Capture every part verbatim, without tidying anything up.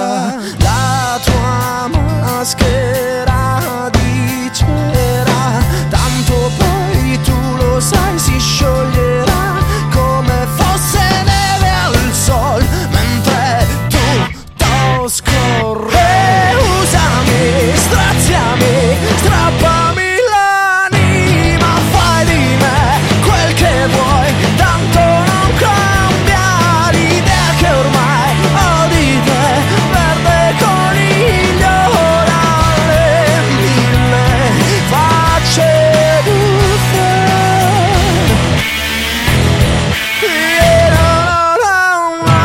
La tua maschera di cera, tanto poi tu lo sai si scioglierà come fosse neve al sol, mentre tutto scorre. Usami, straziami, strappami l'anima, fai di me quel che vuoi, tanto non cambia l'idea che ormai ho di te. Verde coniglio dalle mille facce buffe. Yeah, no, no, no,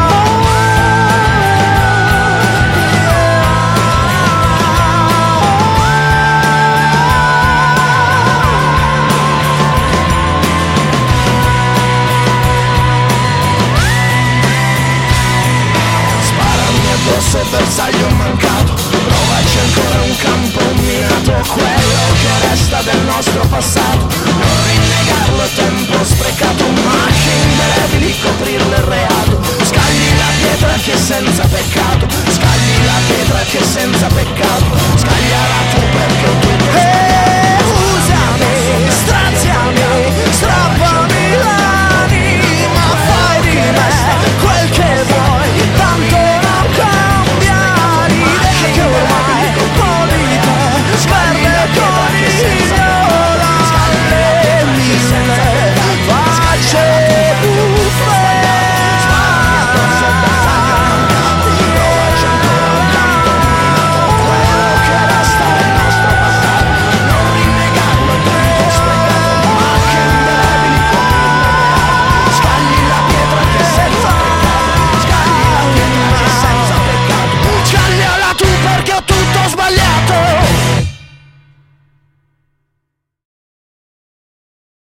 sparami addosso, bersaglio mancato, provaci ancora un campo minato, quello che resta del nostro passato, non rinnegarlo, tempo sprecato, macchie indelebili coprirlo il reato, scagli la pietra che senza peccato, scagli